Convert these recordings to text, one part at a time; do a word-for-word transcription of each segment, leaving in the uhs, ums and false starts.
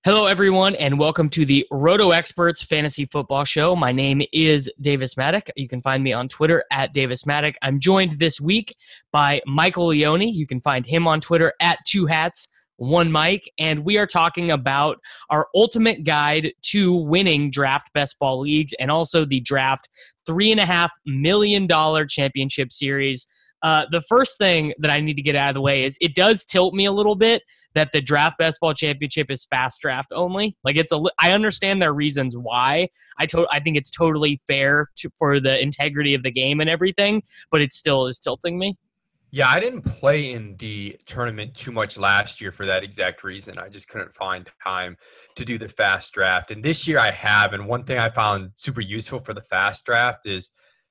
Hello, everyone, and welcome to the Roto Experts Fantasy Football Show. My name is Davis Maddock. You can find me on Twitter at Davis Maddock. I'm joined this week by Michael Leone. You can find him on Twitter at Two Hats, One Mike, and we are talking about our ultimate guide to winning draft best ball leagues and also the draft three and a half million dollar championship series. Uh, the first thing that I need to get out of the way is it does tilt me a little bit that the draft best ball championship is fast draft only. Like it's a, I understand their reasons why. I to, I think it's totally fair to, for the integrity of the game and everything, but it still is tilting me. Yeah, I didn't play in the tournament too much last year for that exact reason. I just couldn't find time to do the fast draft. And this year I have. And one thing I found super useful for the fast draft is,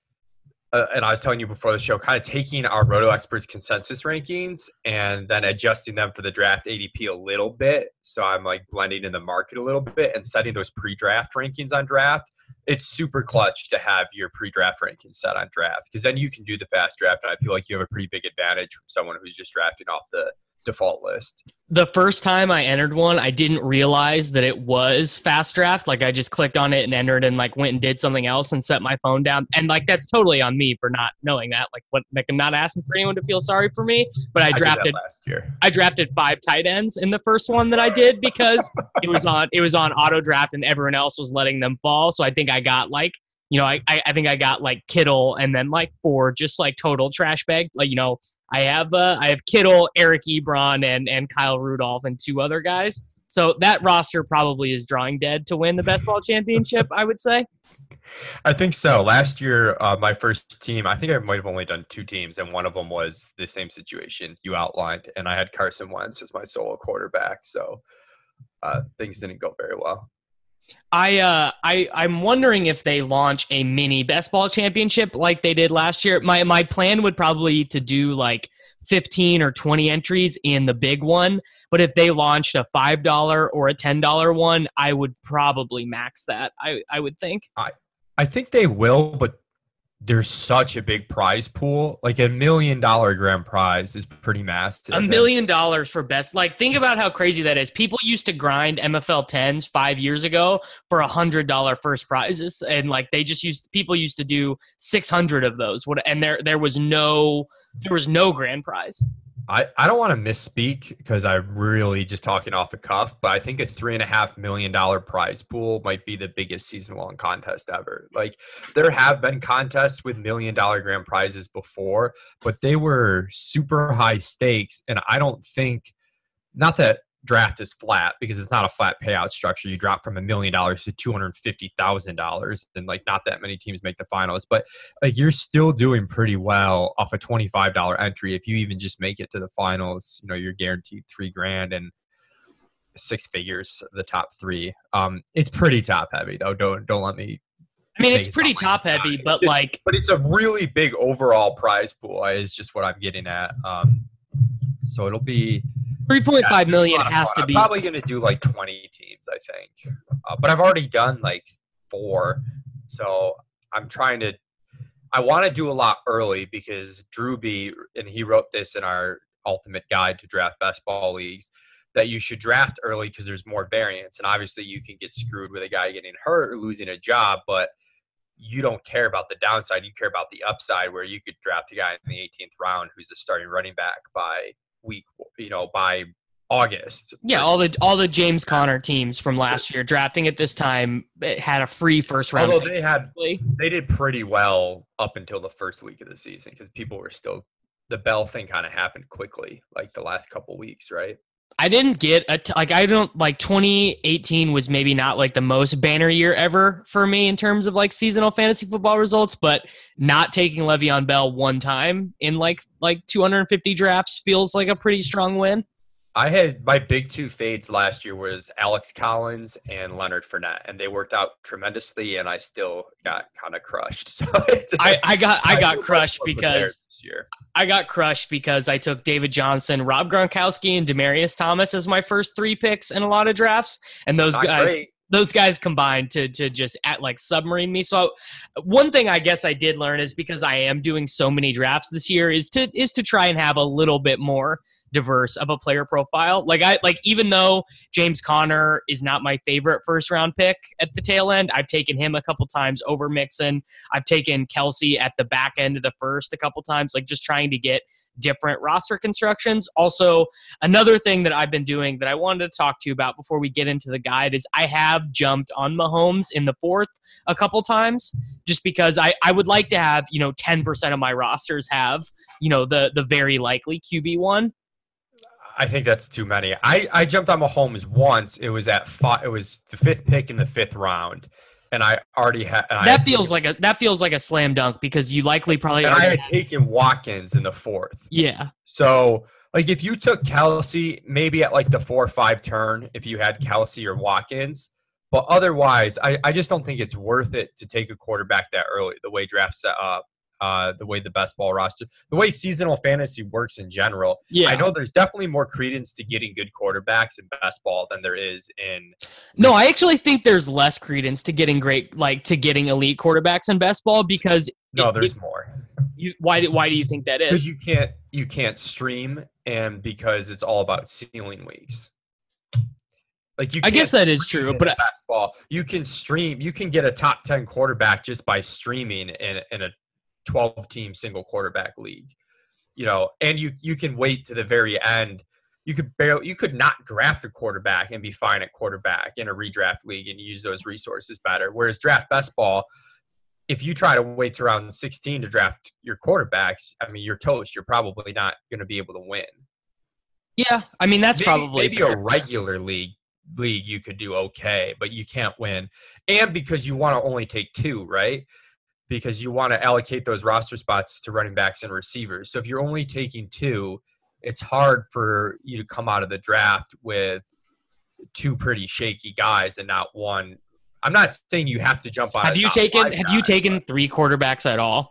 uh, and I was telling you before the show, kind of taking our Roto Experts consensus rankings and then adjusting them for the draft A D P a little bit. So I'm like blending in the market a little bit and setting those pre-draft rankings on draft. It's super clutch to have your pre-draft rankings set on draft because then you can do the fast draft, and I feel like you have a pretty big advantage from someone who's just drafting off the default list. The first time I entered one, I didn't realize that it was fast draft. Like I just clicked on it and entered and like went and did something else and set my phone down. And like that's totally on me for not knowing that. Like what like I'm not asking for anyone to feel sorry for me, but I drafted I last year. I drafted five tight ends in the first one that I did because it was on it was on auto draft and everyone else was letting them fall. So I think I got like You know, I, I think I got like Kittle and then like four just like total trash bag. Like, you know, I have uh, I have Kittle, Eric Ebron, and and Kyle Rudolph and two other guys. So that roster probably is drawing dead to win the best ball championship, I would say. I think so. Last year, uh, my first team, I think I might have only done two teams, and one of them was the same situation you outlined. And I had Carson Wentz as my solo quarterback. So uh, things didn't go very well. I uh I I'm wondering if they launch a mini best ball championship like they did last year. My my plan would probably to do like fifteen or twenty entries in the big one, but if they launched a five dollar or a ten dollar one, I would probably max that. I I would think. I I think they will, but there's such a big prize pool. Like a million dollar grand prize is pretty massive. A million dollars for best. Like, think about how crazy that is. People used to grind M F L tens five years ago for a hundred dollar first prizes, and like they just used people used to do six hundred of those. What and there there was no there was no grand prize. I, I don't want to misspeak because I'm really just talking off the cuff, but I think a three and a half million dollar prize pool might be the biggest season long contest ever. Like there have been contests with million dollar grand prizes before, but they were super high stakes. And I don't think, not that draft is flat because it's not a flat payout structure. You drop from a million dollars to two hundred fifty thousand dollars and like not that many teams make the finals, but like you're still doing pretty well off a twenty-five dollar entry. If you even just make it to the finals, you know, you're guaranteed three grand and six figures, the top three. Um, it's pretty top heavy though. Don't, don't let me, I mean, it's pretty top heavy, but just, like, but it's a really big overall prize pool is just what I'm getting at. Um, so it'll be, three point five million has to be. I'm probably going to do like twenty teams, I think. Uh, but I've already done like four. So I'm trying to – I want to do a lot early because Drew B, and he wrote this in our ultimate guide to draft best ball leagues, that you should draft early because there's more variance. And obviously you can get screwed with a guy getting hurt or losing a job, but you don't care about the downside. You care about the upside where you could draft a guy in the eighteenth round who's a starting running back by – week, you know, by August. Yeah, all the all the James Conner teams from last year drafting at this time had a free first round. Although they had, they did pretty well up until the first week of the season because people were still, the Bell thing kind of happened quickly, like the last couple weeks, right? I didn't get a t- like I don't like twenty eighteen was maybe not like the most banner year ever for me in terms of like seasonal fantasy football results, but not taking Le'Veon Bell one time in like like two hundred fifty drafts feels like a pretty strong win. I had my big two fades last year was Alex Collins and Leonard Fournette, and they worked out tremendously, and I still got kind of crushed. So I, I got I got crushed because this year. I got crushed because I took David Johnson, Rob Gronkowski, and Demaryius Thomas as my first three picks in a lot of drafts, and those Not guys great. those guys combined to to just at like submarine me. So one thing I guess I did learn is because I am doing so many drafts this year is to is to try and have a little bit more diverse of a player profile. Like I like even though James Conner is not my favorite first round pick at the tail end, I've taken him a couple times over Mixon. I've taken Kelsey at the back end of the first a couple times, like just trying to get different roster constructions. Also, another thing that I've been doing that I wanted to talk to you about before we get into the guide is I have jumped on Mahomes in the fourth a couple times just because I, I would like to have, you know, ten percent of my rosters have, you know, the the very likely Q B one. I think that's too many. I, I jumped on Mahomes once. It was at five, it was the fifth pick in the fifth round. And I already had that feels like a that feels like a slam dunk because you likely probably and I had taken Watkins in the fourth. Yeah. So like if you took Kelsey maybe at like the four or five turn, if you had Kelsey or Watkins, but otherwise I, I just don't think it's worth it to take a quarterback that early. The way draft set up, uh, the way the best ball roster, the way seasonal fantasy works in general. Yeah. I know there's definitely more credence to getting good quarterbacks in best ball than there is in. No, I actually think there's less credence to getting great, like to getting elite quarterbacks in best ball because no, it, there's it, more. You, why do why do you think that is? Because you can't you can't stream and because it's all about ceiling weeks. Like you, I guess that is true, but best ball you can stream. You can get a top ten quarterback just by streaming in in a twelve team single quarterback league, you know, and you you can wait to the very end. You could barely you could not draft a quarterback and be fine at quarterback in a redraft league and use those resources better. Whereas draft best ball, if you try to wait to round sixteen to draft your quarterbacks, I mean you're toast. You're probably not going to be able to win. Yeah, I mean that's maybe, probably maybe a regular league league you could do okay, but you can't win. And because you want to only take two, right? Because you want to allocate those roster spots to running backs and receivers. So if you're only taking two, it's hard for you to come out of the draft with two pretty shaky guys and not one. I'm not saying you have to jump on. Have you taken Have guy, you taken three quarterbacks at all?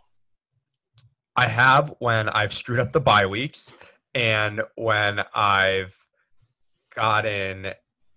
I have when I've screwed up the bye weeks and when I've gotten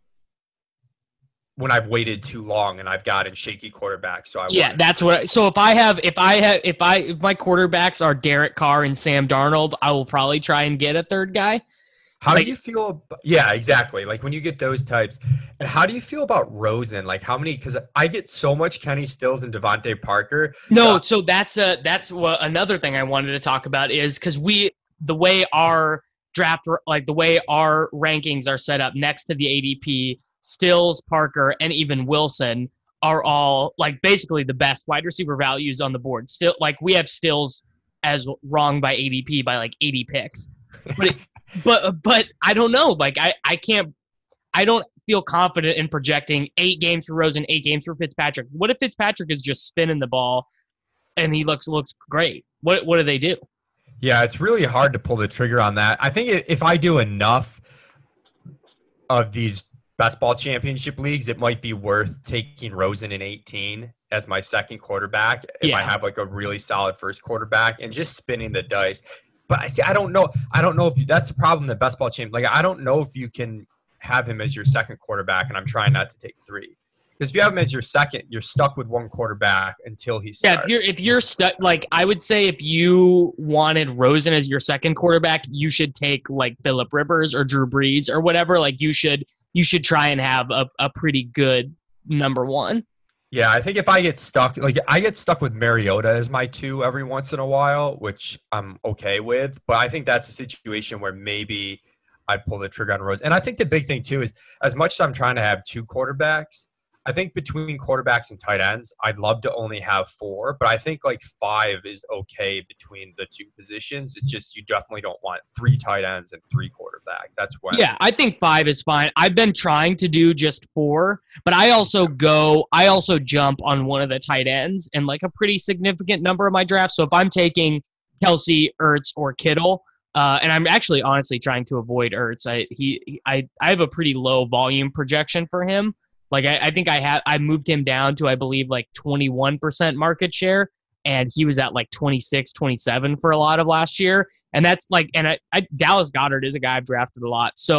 when I've waited too long and I've gotten shaky quarterbacks. So I yeah, that's what. So if I have, if I have, if I, if my quarterbacks are Derek Carr and Sam Darnold, I will probably try and get a third guy. How like, do you feel? About, yeah, exactly. Like when you get those types, and how do you feel about Rosen? Like how many? Because I get so much Kenny Stills and Devontae Parker. No, uh, so that's a that's what another thing I wanted to talk about is because we the way our draft like the way our rankings are set up next to the A D P. Stills, Parker, and even Wilson are all like basically the best wide receiver values on the board. Still, like we have Stills as wrong by A D P by like eighty picks, but it, but but I don't know. Like I I can't I don't feel confident in projecting eight games for Rosen, eight games for Fitzpatrick. What if Fitzpatrick is just spinning the ball and he looks looks great? What what do they do? Yeah, it's really hard to pull the trigger on that. I think if I do enough of these best ball championship leagues, it might be worth taking Rosen in eighteen as my second quarterback if yeah. I have like a really solid first quarterback and just spinning the dice. But I see, I don't know. I don't know if you, that's the problem. The best ball champ, like I don't know if you can have him as your second quarterback, and I'm trying not to take three because if you have him as your second, you're stuck with one quarterback until he starts. Yeah, if you're if you're stuck, like I would say, if you wanted Rosen as your second quarterback, you should take like Phillip Rivers or Drew Brees or whatever. Like you should. You should try and have a, a pretty good number one. Yeah, I think if I get stuck, like I get stuck with Mariota as my two every once in a while, which I'm okay with. But I think that's a situation where maybe I'd pull the trigger on Rose. And I think the big thing too is as much as I'm trying to have two quarterbacks, I think between quarterbacks and tight ends, I'd love to only have four, but I think like five is okay between the two positions. It's just you definitely don't want three tight ends and three quarterbacks. That's when. Yeah, I think five is fine. I've been trying to do just four, but I also go, I also jump on one of the tight ends in like a pretty significant number of my drafts. So if I'm taking Kelsey, Ertz, or Kittle, uh, and I'm actually honestly trying to avoid Ertz. I he I I have a pretty low volume projection for him. Like, I, I think I had I moved him down to, I believe, like twenty-one percent market share, and he was at like twenty-six, twenty-seven for a lot of last year. And that's like, and I, I, Dallas Goedert is a guy I've drafted a lot. So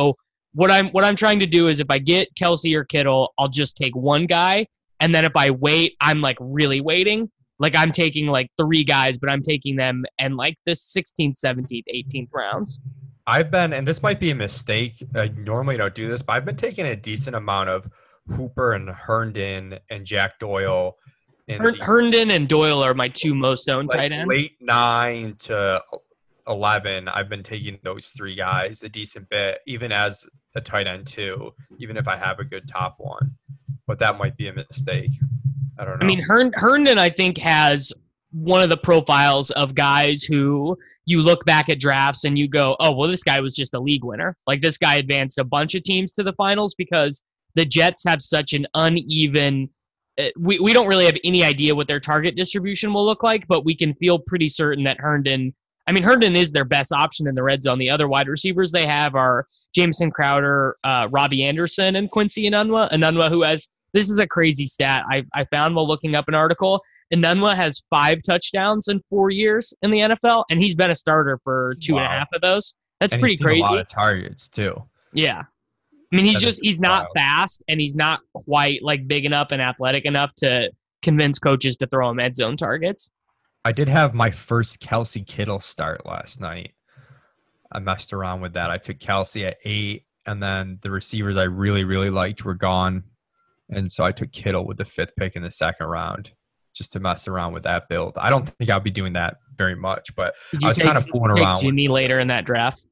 what I'm what I'm trying to do is if I get Kelsey or Kittle, I'll just take one guy, and then if I wait, I'm like really waiting. Like I'm taking like three guys, but I'm taking them in like the sixteenth, seventeenth, eighteenth rounds. I've been, and this might be a mistake. I normally don't do this, but I've been taking a decent amount of Hooper and Herndon and Jack Doyle. Her- Herndon and Doyle are my two most owned like tight ends. Late nine to eleven, I've been taking those three guys a decent bit, even as a tight end too, even if I have a good top one. But that might be a mistake. I don't know. I mean, Hern- Herndon, I think, has one of the profiles of guys who you look back at drafts and you go, oh, well, this guy was just a league winner. Like this guy advanced a bunch of teams to the finals because the Jets have such an uneven – we, we don't really have any idea what their target distribution will look like, but we can feel pretty certain that Herndon – I mean, Herndon is their best option in the red zone. The other wide receivers they have are Jameson Crowder, uh, Robbie Anderson, and Quincy Enunwa. Enunwa, who has – this is a crazy stat I, I found while looking up an article. Enunwa has five touchdowns in four years in the N F L, and he's been a starter for two wow. and a half of those. That's and pretty he's crazy. A lot of targets too. Yeah, I mean he's that just he's not wild. fast, and he's not quite like big enough and athletic enough to convince coaches to throw him end zone targets. I did have my first Kelsey Kittle start last night. I messed around with that. I took Kelsey at eight, and then the receivers I really really liked were gone. And so I took Kittle with the fifth pick in the second round just to mess around with that build. I don't think I'll be doing that very much, but I was take, kind of fooling take around. Jimmy with later in that draft?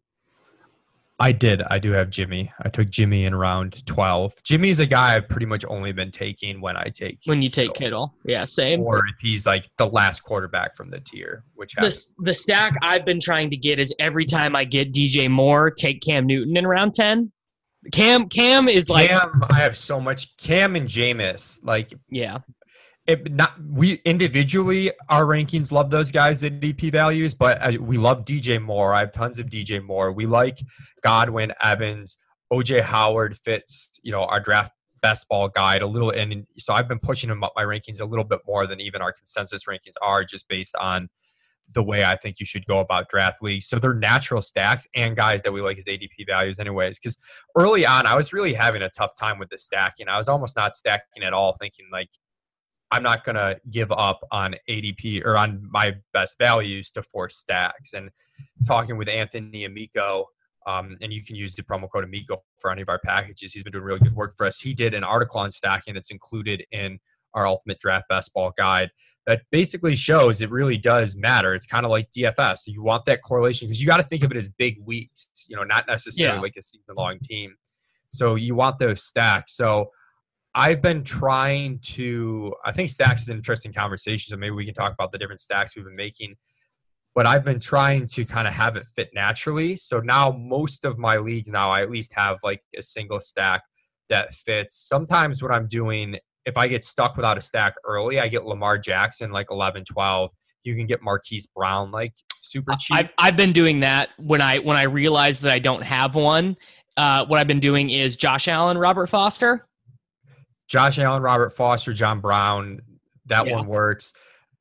I did. I do have Jimmy. I took Jimmy in round twelve. Jimmy's a guy I've pretty much only been taking when I take When you take Kittle. Kittle. Yeah, same. Or if he's like the last quarterback from the tier, which has the, the stack I've been trying to get is every time I get D J Moore, take Cam Newton in round ten. Cam Cam is like Cam. I have so much Cam and Jameis. Like yeah, it not we individually our rankings love those guys at A D P values, but uh, we love D J Moore. I have tons of D J Moore. We like Godwin, Evans, O J Howard fits. You know our draft best ball guide a little, and so I've been pushing him up my rankings a little bit more than even our consensus rankings are, just based on the way I think you should go about draft leagues. So they're natural stacks and guys that we like as A D P values anyways. Because early on, I was really having a tough time with the stacking. I was almost not stacking at all, thinking like, I'm not going to give up on A D P or on my best values to force stacks. And talking with Anthony Amico, um, and you can use the promo code Amico for any of our packages. He's been doing really good work for us. He did an article on stacking that's included in our Ultimate Draft Best Ball Guide that basically shows it really does matter. It's kind of like D F S. So you want that correlation because you got to think of it as big weeks, you know, not necessarily yeah. like a season-long team. So you want those stacks. So I've been trying to – I think stacks is an interesting conversation, so maybe we can talk about the different stacks we've been making. But I've been trying to kind of have it fit naturally. So now most of my leagues now I at least have like a single stack that fits. Sometimes what I'm doing – if I get stuck without a stack early, I get Lamar Jackson like eleven, twelve. You can get Marquise Brown like super cheap. I've, I've been doing that when I when I realize that I don't have one. Uh, what I've been doing is Josh Allen, Robert Foster. Josh Allen, Robert Foster, John Brown. That yeah. one works.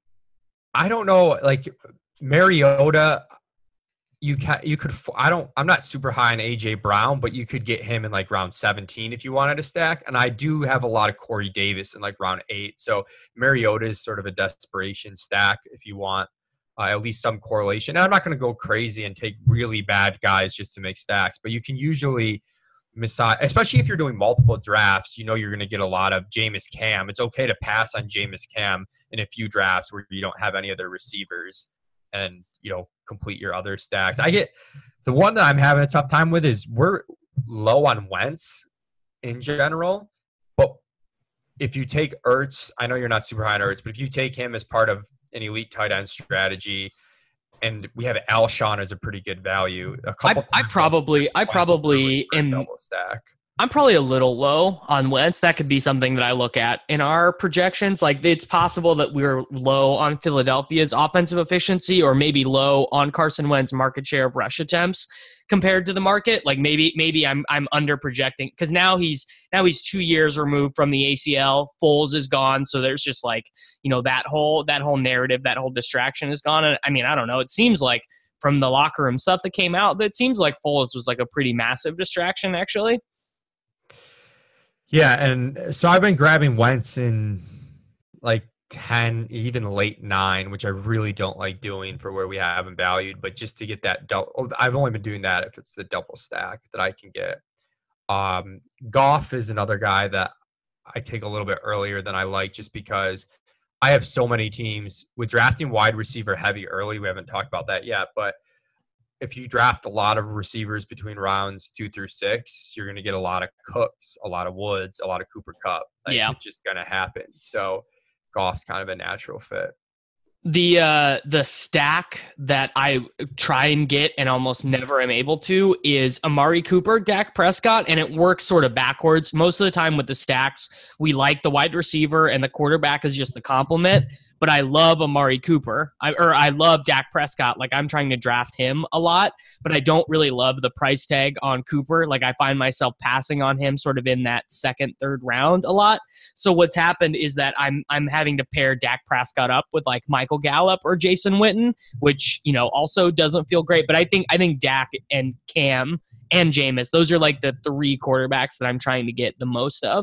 I don't know, like Mariota. You can you could I don't I'm not super high on A J Brown, but you could get him in like round seventeen if you wanted a stack. And I do have a lot of Corey Davis in like round eight. So Mariota is sort of a desperation stack if you want uh, at least some correlation. And I'm not going to go crazy and take really bad guys just to make stacks, but you can usually massage, especially if you're doing multiple drafts. You know you're going to get a lot of Jameis Cam. It's okay to pass on Jameis Cam in a few drafts where you don't have any other receivers and you know complete your other stacks. I get the one that I'm having a tough time with is we're low on Wentz in general, but if you take Ertz, I know you're not super high on Ertz, but if you take him as part of an elite tight end strategy, and we have Alshon as a pretty good value. A couple I, I probably, I probably am double stack. I'm probably a little low on Wentz. That could be something that I look at in our projections. Like it's possible that we're low on Philadelphia's offensive efficiency or maybe low on Carson Wentz's market share of rush attempts compared to the market. Like maybe maybe I'm I'm under projecting because now he's now he's two years removed from the A C L. Foles is gone, so there's just like, you know, that whole that whole narrative, that whole distraction is gone. And I mean, I don't know. It seems like from the locker room stuff that came out that seems like Foles was like a pretty massive distraction, actually. Yeah, and so I've been grabbing Wentz in like ten, even late nine, which I really don't like doing for where we have him valued, but just to get that double, I've only been doing that if it's the double stack that I can get. Um, Goff is another guy that I take a little bit earlier than I like, just because I have so many teams with drafting wide receiver heavy early. We haven't talked about that yet, but if you draft a lot of receivers between rounds two through six, you're going to get a lot of Cooks, a lot of Woods, a lot of Cooper Kupp. Like, yeah. It's just going to happen. So Goff's kind of a natural fit. The uh, the stack that I try and get and almost never am able to is Amari Cooper, Dak Prescott, and it works sort of backwards. Most of the time with the stacks, we like the wide receiver and the quarterback is just the complement. But I love Amari Cooper, I, or I love Dak Prescott. Like, I'm trying to draft him a lot, but I don't really love the price tag on Cooper. Like, I find myself passing on him sort of in that second, third round a lot. So what's happened is that I'm I'm having to pair Dak Prescott up with like Michael Gallup or Jason Witten, which, you know, also doesn't feel great. But I think I think Dak and Cam and Jameis, those are like the three quarterbacks that I'm trying to get the most of.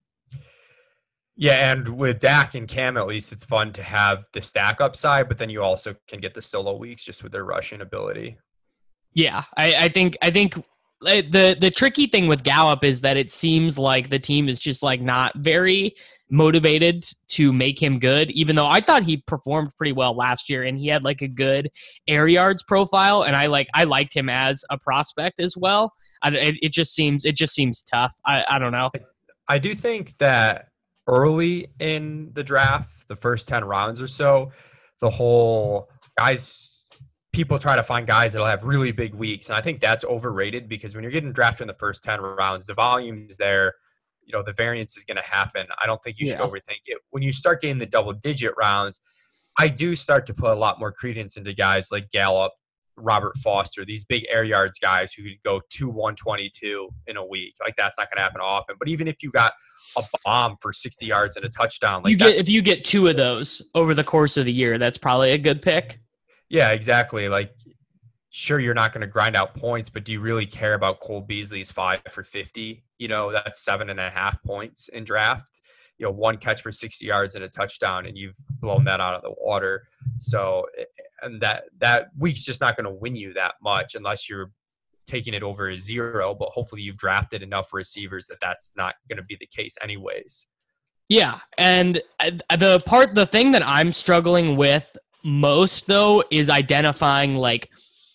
Yeah, and with Dak and Cam, at least it's fun to have the stack upside, but then you also can get the solo weeks just with their rushing ability. Yeah, I, I think I think the the tricky thing with Gallup is that it seems like the team is just like not very motivated to make him good, even though I thought he performed pretty well last year and he had like a good air yards profile, and I like I liked him as a prospect as well. I, it, it just seems it just seems tough. I, I don't know. I do think that early in the draft, the first ten rounds or so, the whole guys, people try to find guys that'll have really big weeks. And I think that's overrated, because when you're getting drafted in the first ten rounds, the volume is there, you know, the variance is going to happen. I don't think you should yeah. overthink it. When you start getting the double digit rounds, I do start to put a lot more credence into guys like Gallup, Robert Foster, these big air yards guys who could go two one twenty-two in a week. Like, that's not going to happen often. But even if you got a bomb for sixty yards and a touchdown, like you get if you get two of those over the course of the year, that's probably a good pick. Yeah, exactly. Like, sure, you're not going to grind out points, but do you really care about Cole Beasley's five for fifty? You know, that's seven and a half points in draft. You know, one catch for sixty yards and a touchdown, and you've blown that out of the water. So, and that that week's just not going to win you that much unless you're taking it over a zero. But hopefully, you've drafted enough receivers that that's not going to be the case, anyways. Yeah, and the part, the thing that I'm struggling with most though is identifying like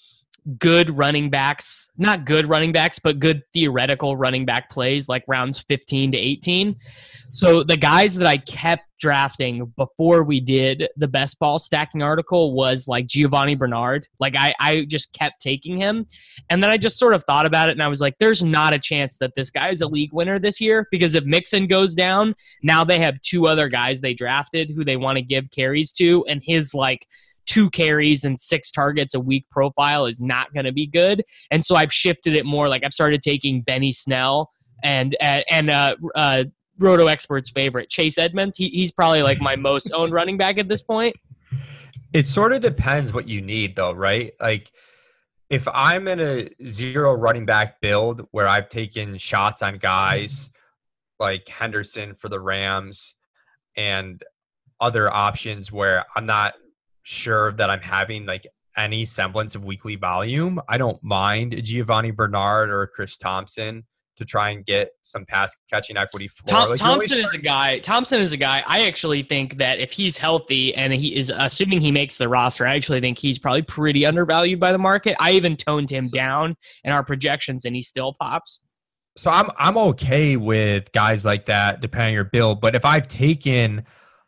good running backs, not good running backs, but good theoretical running back plays like rounds fifteen to eighteen. So the guys that I kept drafting before we did the best ball stacking article was like Giovanni Bernard. Like I, I just kept taking him. And then I just sort of thought about it and I was like, there's not a chance that this guy is a league winner this year, because if Mixon goes down, now they have two other guys they drafted who they want to give carries to. And his like two carries and six targets a week profile is not going to be good. And so I've shifted it more. Like I've started taking Benny Snell and, and, and uh, uh, Roto Expert's favorite, Chase Edmonds. He, he's probably like my most owned running back at this point. It sort of depends what you need though, right? Like if I'm in a zero running back build where I've taken shots on guys like Henderson for the Rams and other options where I'm not sure that I'm having like any semblance of weekly volume, I don't mind Giovanni Bernard or Chris Thompson to try and get some pass catching equity floor. Tom, like Thompson is a guy. Thompson is a guy. I actually think that if he's healthy and he is, assuming he makes the roster, I actually think he's probably pretty undervalued by the market. I even toned him down in our projections, and he still pops. So I'm I'm okay with guys like that, depending on your build. But if I've taken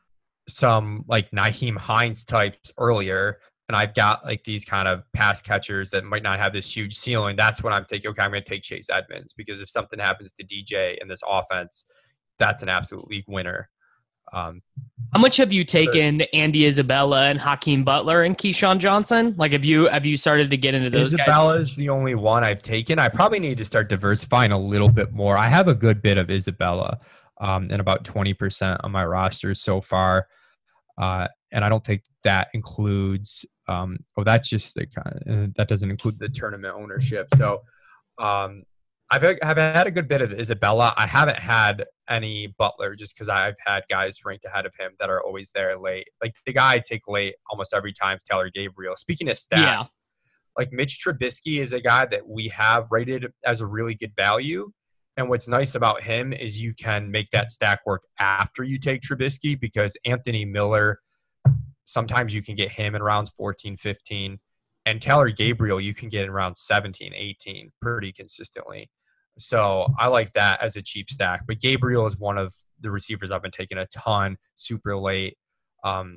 some like Nyheim Hines types earlier, and I've got like these kind of pass catchers that might not have this huge ceiling, that's when I'm thinking, okay, I'm going to take Chase Edmonds, because if something happens to D J in this offense, that's an absolute league winner. Um, How much have you taken Andy Isabella and Hakeem Butler and Keyshawn Johnson? Like, have you have you started to get into those guys? Isabella is the only one I've taken. I probably need to start diversifying a little bit more. I have a good bit of Isabella, um, and about twenty percent on my roster so far. Uh, and I don't think that includes. Um, oh, that's just the kind of, that doesn't include the tournament ownership. So um, I've have had a good bit of Isabella. I haven't had any Butler just because I've had guys ranked ahead of him that are always there late. Like the guy I take late almost every time is Taylor Gabriel. Speaking of stats, yeah. like Mitch Trubisky is a guy that we have rated as a really good value. And what's nice about him is you can make that stack work after you take Trubisky, because Anthony Miller, sometimes you can get him in rounds fourteen, fifteen. And Taylor Gabriel, you can get in rounds seventeen, eighteen pretty consistently. So I like that as a cheap stack. But Gabriel is one of the receivers I've been taking a ton, super late. Um,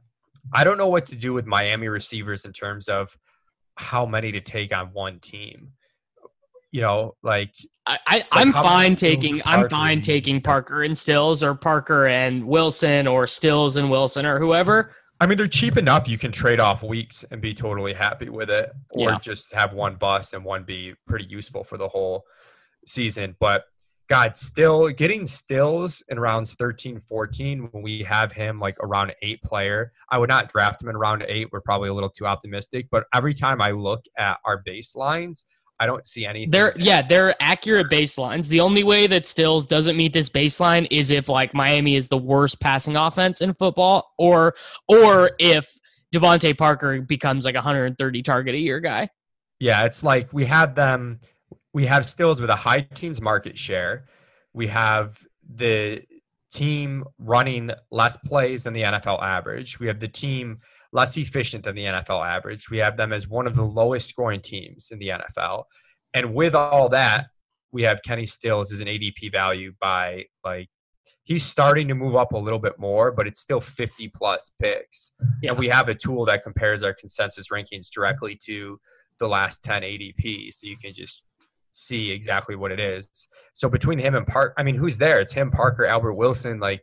I don't know what to do with Miami receivers in terms of how many to take on one team. You know, like I, I I'm like fine taking I'm fine taking Parker and Stills, or Parker and Wilson, or Stills and Wilson, or whoever. I mean, they're cheap enough you can trade off weeks and be totally happy with it, or yeah. just have one bust and one be pretty useful for the whole season. But God, still getting Stills in rounds thirteen, fourteen when we have him like a round eight player. I would not draft him in round eight. We're probably a little too optimistic. But every time I look at our baselines, I don't see anything. They're yeah, they're accurate baselines. The only way that Stills doesn't meet this baseline is if like Miami is the worst passing offense in football, or or if Devontae Parker becomes like a one hundred thirty target a year guy. Yeah, it's like we have them. We have Stills with a high teens market share. We have the team running less plays than the N F L average. We have the team less efficient than the N F L average. We have them as one of the lowest scoring teams in the N F L. And with all that, we have Kenny Stills as an A D P value by like, he's starting to move up a little bit more, but it's still fifty plus picks. Yeah. And we have a tool that compares our consensus rankings directly to the last ten A D P. So you can just see exactly what it is. So between him and Park, I mean, who's there? It's him, Parker, Albert Wilson, like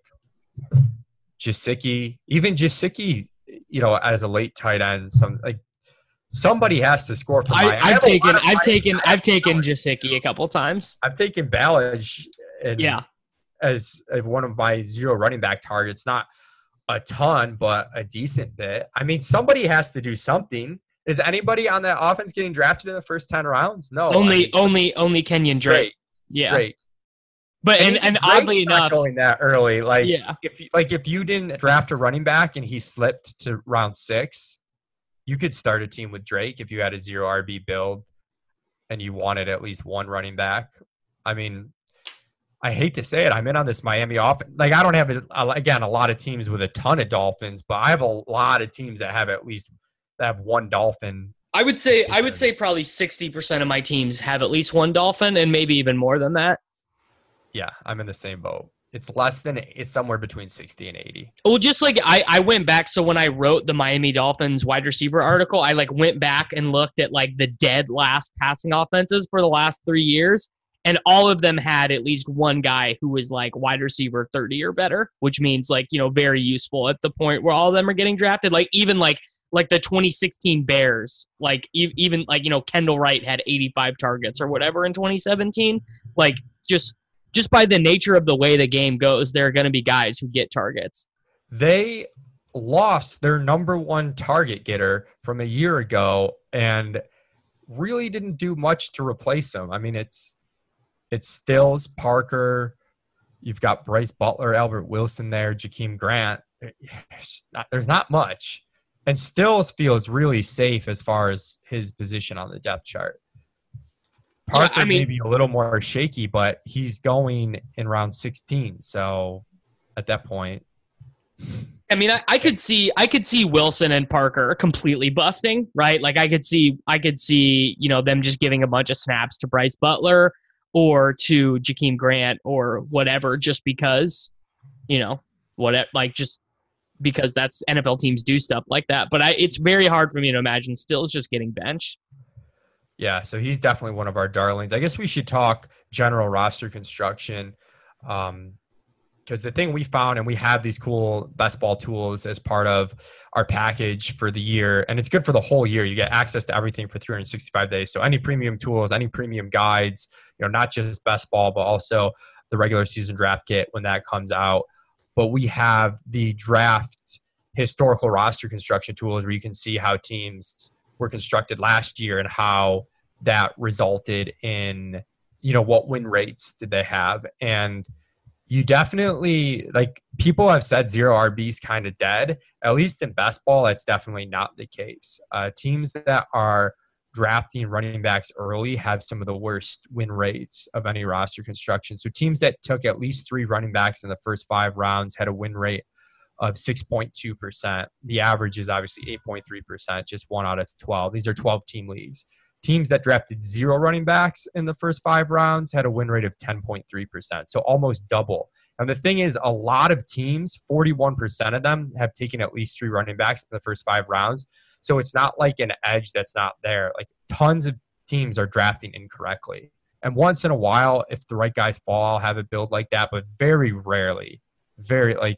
Gesicki, even Gesicki, you know, as a late tight end, some like somebody has to score for I, I've taken, I've taken, I've taken Gesicki a couple times. I've taken Ballage, and yeah, as one of my zero running back targets. Not a ton, but a decent bit. I mean, somebody has to do something. Is anybody on that offense getting drafted in the first ten rounds? No, only, I mean, only, only Kenyon Drake. Drake. Yeah, Drake. But and, and, and oddly enough, going that early, like yeah. if like if you didn't draft a running back and he slipped to round six, you could start a team with Drake if you had a zero R B build and you wanted at least one running back. I mean, I hate to say it, I'm in on this Miami offense. Like I don't have a, again a lot of teams with a ton of Dolphins, but I have a lot of teams that have at least that have one Dolphin. I would say I would say probably sixty percent of my teams have at least one Dolphin, and maybe even more than that. Yeah, I'm in the same boat. It's less than it's somewhere between sixty and eighty. Well, just like I, I went back. So when I wrote the Miami Dolphins wide receiver article, I like went back and looked at like the dead last passing offenses for the last three years. And all of them had at least one guy who was like wide receiver thirty or better, which means like, you know, very useful at the point where all of them are getting drafted. Like even like like the twenty sixteen Bears, like e- even like, you know, Kendall Wright had eighty-five targets or whatever in twenty seventeen. Like just just by the nature of the way the game goes, there are going to be guys who get targets. They lost their number one target getter from a year ago and really didn't do much to replace him. I mean, it's It's Stills, Parker. You've got Bryce Butler, Albert Wilson there, Jakeem Grant. There's not, there's not much. And Stills feels really safe as far as his position on the depth chart. Parker yeah, I mean, may be a little more shaky, but he's going in round sixteen. So at that point, I mean, I, I could see, I could see Wilson and Parker completely busting, right? Like I could see, I could see, you know, them just giving a bunch of snaps to Bryce Butler or to Jakeem Grant or whatever, just because, you know, whatever, like just because that's N F L teams do stuff like that. But I, it's very hard for me to imagine Stills just getting benched. Yeah, so he's definitely one of our darlings. I guess we should talk general roster construction, um, because the thing we found, and we have these cool best ball tools as part of our package for the year, and it's good for the whole year. You get access to everything for three hundred sixty-five days. So any premium tools, any premium guides, you know, not just best ball, but also the regular season draft kit when that comes out. But we have the draft historical roster construction tools where you can see how teams were constructed last year and how that resulted in, you know, what win rates did they have. And you definitely, like, people have said zero R B is kind of dead. At least in best ball, that's definitely not the case. Uh, teams that are drafting running backs early have some of the worst win rates of any roster construction. So teams that took at least three running backs in the first five rounds had a win rate of six point two percent. The average is obviously eight point three percent, just one out of twelve. These are twelve-team leagues. Teams that drafted zero running backs in the first five rounds had a win rate of ten point three percent, so almost double. And the thing is, a lot of teams, forty-one percent of them, have taken at least three running backs in the first five rounds. So it's not like an edge that's not there. Like, tons of teams are drafting incorrectly. And once in a while, if the right guys fall, I'll have a build like that, but very rarely, very, like,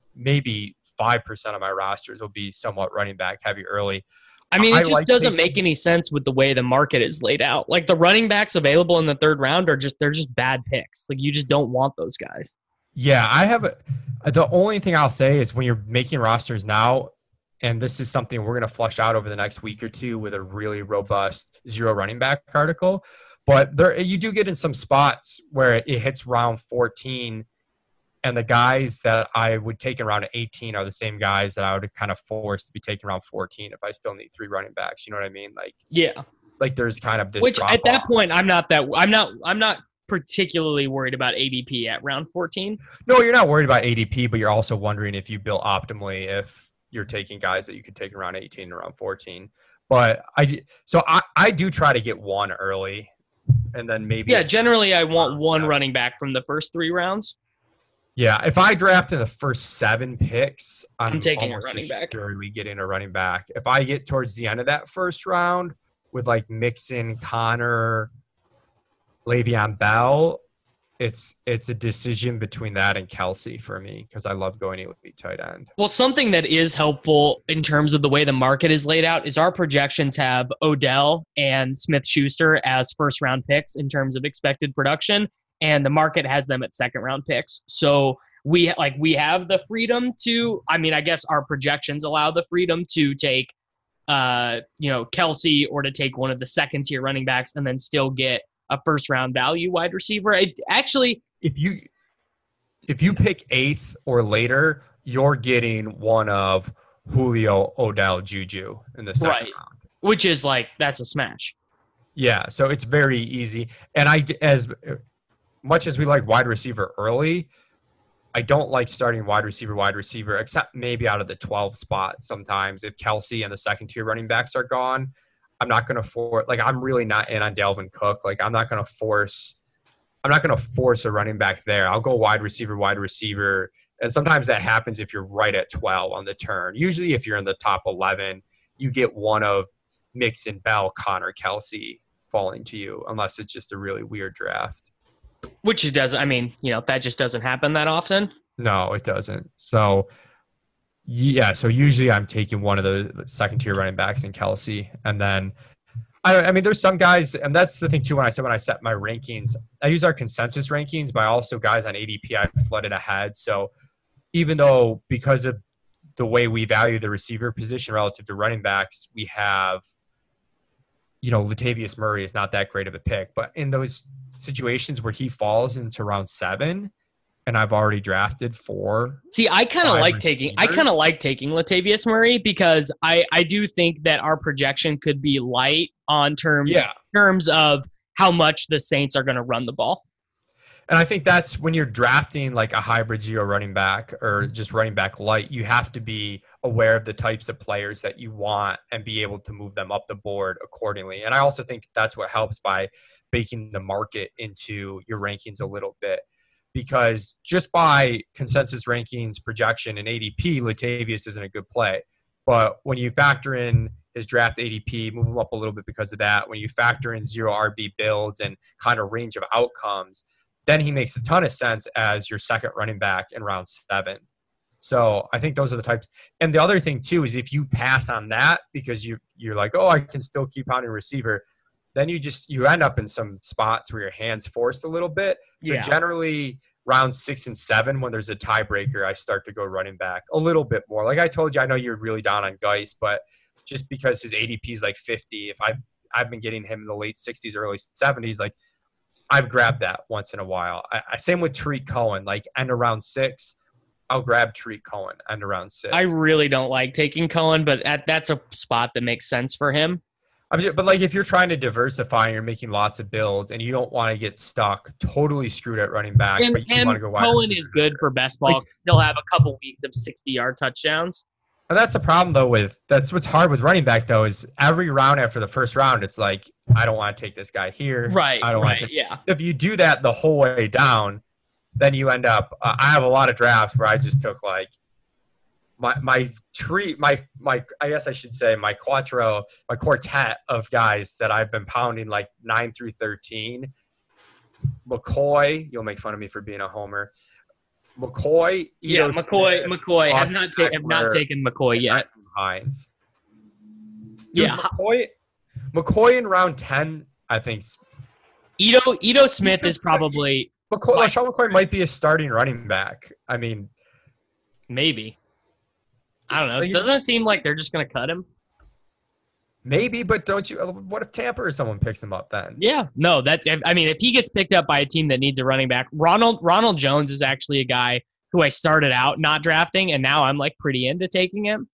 maybe five percent of my rosters will be somewhat running back heavy early. I mean, it I just like doesn't taking, make any sense with the way the market is laid out. Like, the running backs available in the third round are just, they're just bad picks. Like, you just don't want those guys. Yeah, I have a, the only thing I'll say is when you're making rosters now, and this is something we're going to flush out over the next week or two with a really robust zero running back article, but there, you do get in some spots where it hits round fourteen, and the guys that I would take in round eighteen are the same guys that I would kind of force to be taken around fourteen if I still need three running backs. You know what I mean? Like, yeah, like there's kind of this. Which at that off. point, I'm not that. I'm not. I'm not particularly worried about A D P at round fourteen. No, you're not worried about A D P, but you're also wondering if you built optimally if you're taking guys that you could take in round eighteen and around fourteen. But I so I I do try to get one early, and then maybe yeah. Generally, I want one running back from the first three rounds. Yeah, if I draft in the first seven picks, I'm, I'm taking almost a running back. Surely getting a running back. If I get towards the end of that first round with like Mixon, Connor, Le'Veon Bell, it's it's a decision between that and Kelsey for me because I love going elite tight end. Well, something that is helpful in terms of the way the market is laid out is our projections have Odell and Smith-Schuster as first-round picks in terms of expected production, and the market has them at second-round picks. So we like we have the freedom to, I mean, I guess our projections allow the freedom to take, uh, you know, Kelsey or to take one of the second-tier running backs and then still get a first-round value wide receiver. It, actually, if you if you pick eighth or later, you're getting one of Julio, Odell, Juju in the second right, round, which is like that's a smash. Yeah, so it's very easy. And I, as much as we like wide receiver early, I don't like starting wide receiver, wide receiver, except maybe out of the twelve spot sometimes. If Kelsey and the second tier running backs are gone, I'm not going to force, like, I'm really not in on Dalvin Cook. Like, I'm not going to force, I'm not going to force a running back there. I'll go wide receiver, wide receiver. And sometimes that happens if you're right at twelve on the turn. Usually if you're in the top eleven, you get one of Mixon, Bell, Connor, Kelsey falling to you, unless it's just a really weird draft. Which it does. I mean, you know, that just doesn't happen that often. No, it doesn't. So, yeah, so usually I'm taking one of the second tier running backs in Kelsey. And then, I, I mean, there's some guys, and that's the thing too, when I said when I set my rankings, I use our consensus rankings, but also guys on A D P I flooded ahead. So even though because of the way we value the receiver position relative to running backs, we have, you know, Latavius Murray is not that great of a pick. But in those situations where he falls into round seven, and I've already drafted four. See, I kind of like receivers. taking I kind of like taking Latavius Murray because I, I do think that our projection could be light on terms Yeah. terms of how much the Saints are going to run the ball. And I think that's when you're drafting like a hybrid zero running back or just running back light, you have to be aware of the types of players that you want and be able to move them up the board accordingly. And I also think that's what helps by baking the market into your rankings a little bit. Because just by consensus rankings, projection, and A D P, Latavius isn't a good play. But when you factor in his draft A D P, move him up a little bit because of that. When you factor in zero R B builds and kind of range of outcomes, then he makes a ton of sense as your second running back in round seven. So I think those are the types. And the other thing, too, is if you pass on that because you, you're like, oh, I can still keep on a receiver, then you just you end up in some spots where your hand's forced a little bit. So Yeah. generally round six and seven, when there's a tiebreaker, I start to go running back a little bit more. Like I told you, I know you're really down on Geis, but just because his A D P is like fifty, if I've, I've been getting him in the late sixties, early seventies, like I've grabbed that once in a while. I, I same with Tariq Cohen, like end of round six, I'll grab Tariq Cohen end of round six. I really don't like taking Cohen, but at, that's a spot that makes sense for him. I mean, but like if you're trying to diversify and you're making lots of builds and you don't want to get stuck totally screwed at running back, and, but you and want to go wide Cohen receiver. is good for best ball. Like, He'll have a couple weeks of sixty-yard touchdowns. And that's the problem, though, with that's what's hard with running back, though, is every round after the first round, it's like, I don't want to take this guy here. Right, I don't right, want to. yeah. If you do that the whole way down, then you end up. Uh, I have a lot of drafts where I just took like my my tree, my my. I guess I should say my quattro, my quartet of guys that I've been pounding like nine through thirteen. McCoy, you'll make fun of me for being a homer. McCoy, yeah, Ito McCoy, Smith, McCoy. Have Austin not, ta- have not Eckler, taken McCoy yet. Hines. Dude, Yeah. McCoy, McCoy in round ten, I think. Ito, Ito Smith is probably McCoy, My- LaShawn McCoy might be a starting running back. I mean, maybe. I don't know. Like, Doesn't it seem like they're just going to cut him? maybe, but don't you? What if Tampa or someone picks him up then? Yeah, no. That's. I mean, if he gets picked up by a team that needs a running back, Ronald Ronald Jones is actually a guy who I started out not drafting, and now I'm like pretty into taking him.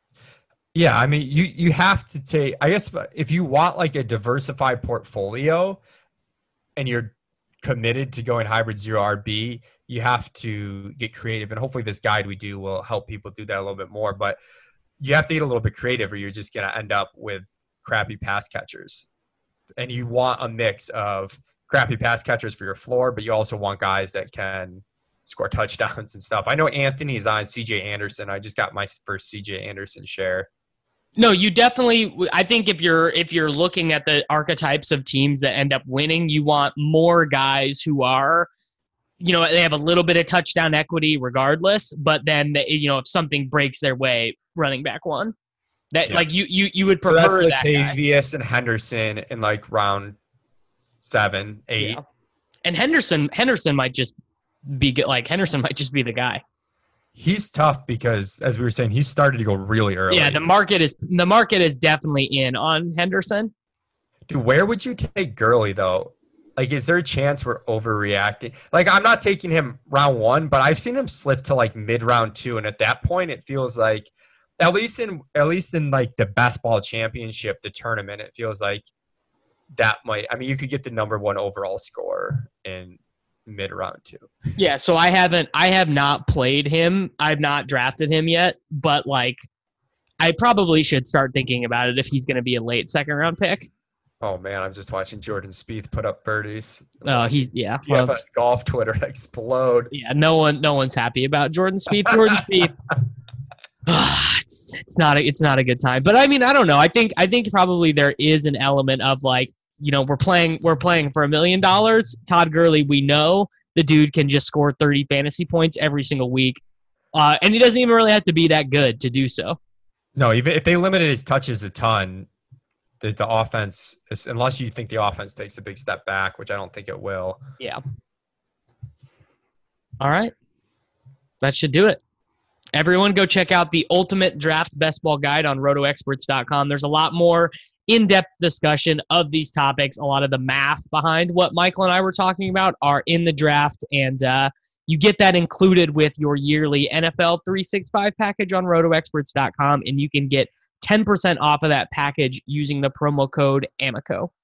Yeah, I mean, you you have to take. I guess if you want like a diversified portfolio, and you're committed to going hybrid zero R B, you have to get creative. And hopefully, this guide we do will help people do that a little bit more. But you have to get a little bit creative, or you're just going to end up with crappy pass catchers. And you want a mix of crappy pass catchers for your floor, but you also want guys that can score touchdowns and stuff. I know Anthony's on C J Anderson. I just got my first C J Anderson share. No, you definitely. I think if you're if you're looking at the archetypes of teams that end up winning, you want more guys who are, you know, they have a little bit of touchdown equity regardless. But then, they, you know, if something breaks their way, running back one, that Yeah. like you you you would So that's prefer that guy. Latavius and Henderson in like round seven, eight. Yeah. And Henderson Henderson might just be good. Like Henderson might just be the guy. He's tough because, as we were saying, he started to go really early. Yeah, the market is the market is definitely in on Henderson. Dude, where would you take Gurley though? Like, is there a chance we're overreacting? Like, I'm not taking him round one, but I've seen him slip to like mid round two, and at that point, it feels like, at least in at least in like the best ball championship, the tournament, it feels like that might. I mean, you could get the number one overall score in mid round two. Yeah, so I haven't I have not played him. I've not drafted him yet, but like I probably should start thinking about it if he's going to be a late second round pick. Oh man, I'm just watching Jordan Spieth put up birdies. Oh, he's yeah. Well, D F S golf Twitter explode. yeah, no one no one's happy about Jordan Spieth. Jordan Spieth. it's it's not a, it's not a good time. But I mean, I don't know. I think I think probably there is an element of like, you know, we're playing we're playing for a million dollars. Todd Gurley, we know the dude can just score thirty fantasy points every single week. Uh, and he doesn't even really have to be that good to do so. No, even if they limited his touches a ton, the, the offense, is, unless you think the offense takes a big step back, which I don't think it will. Yeah. All right. That should do it. Everyone go check out the Ultimate Draft Best Ball Guide on roto experts dot com. There's a lot more in-depth discussion of these topics. A lot of the math behind what Michael and I were talking about are in the draft, and uh, you get that included with your yearly N F L three sixty-five package on roto experts dot com, and you can get ten percent off of that package using the promo code AMICO.